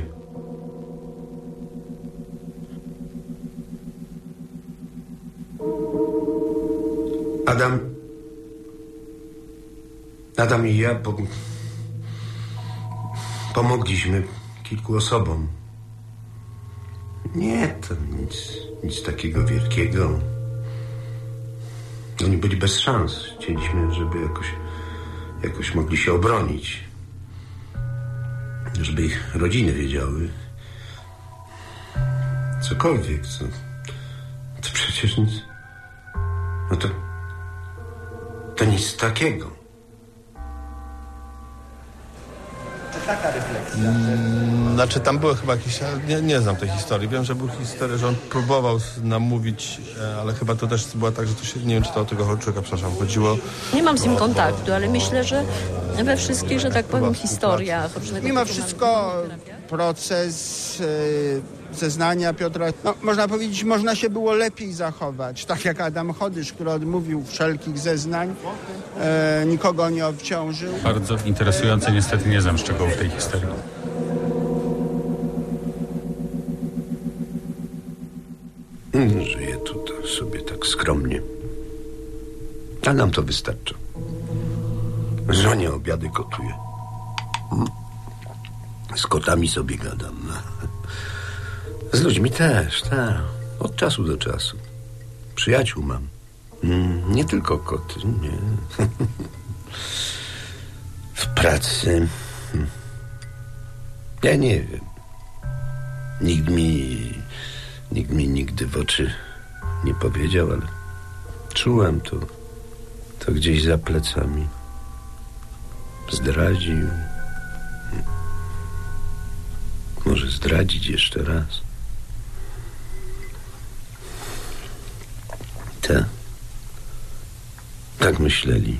Adam... Adam i ja pom... pomogliśmy kilku osobom. Nie, to nic, nic takiego wielkiego. Oni byli bez szans. Chcieliśmy, żeby jakoś, jakoś mogli się obronić. Żeby ich rodziny wiedziały. Cokolwiek, co... To przecież nic... No to... To nic takiego. Taka refleksja. Hmm, znaczy tam były chyba jakieś... Nie, nie znam tej historii. Wiem, że był historia, że on próbował namówić, ale chyba to też było tak, że to się... Nie wiem, czy to o tego człowieka, przepraszam, chodziło. Nie mam z nim kontaktu, ale myślę, że we wszystkich, że tak powiem, historiach różnego... Mimo wszystko proces y, zeznania Piotra, no, można powiedzieć, można się było lepiej zachować. Tak jak Adam Chodysz, który odmówił wszelkich zeznań, y, nikogo nie obciążył. Bardzo interesujące, niestety nie znam szczegółów tej historii. Żyję tu sobie tak skromnie. A nam to wystarcza. Żonie obiady gotuję. Z kotami sobie gadam. Z ludźmi też, tak. Od czasu do czasu. Przyjaciół mam. Nie tylko koty, nie. W pracy... Ja nie wiem. Nikt mi... Nikt mi nigdy w oczy nie powiedział, ale czułem to. To gdzieś za plecami. Zdradził. Może zdradzić jeszcze raz. Te. Tak myśleli.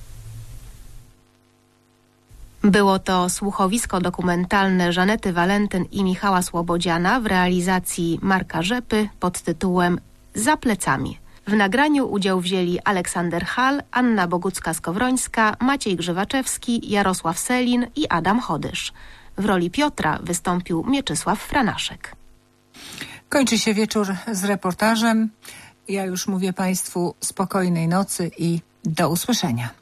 Było to słuchowisko dokumentalne Żanety Walentyn i Michała Słobodziana w realizacji Marka Rzepy pod tytułem Za plecami. W nagraniu udział wzięli Aleksander Hall, Anna Bogucka-Skowrońska, Maciej Grzywaczewski, Jarosław Selin i Adam Chodysz. W roli Piotra wystąpił Mieczysław Franaszek. Kończy się wieczór z reportażem. Ja już mówię Państwu spokojnej nocy i do usłyszenia.